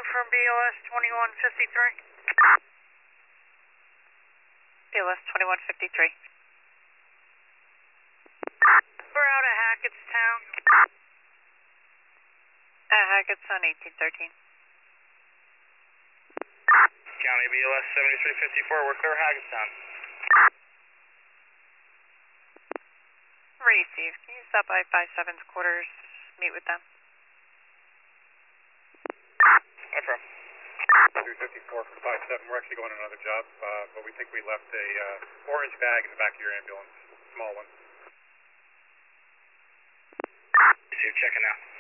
from BLS 2153. BLS 2153. We're out of Hackettstown. Hackettstown 1813. County BLS 7354, we're clear Hackettstown. Receive. Can you stop by 57's quarters, meet with them? No problem. 354 from 57. We're actually going on another job, but we think we left a orange bag in the back of your ambulance, small one. Receive, checking now.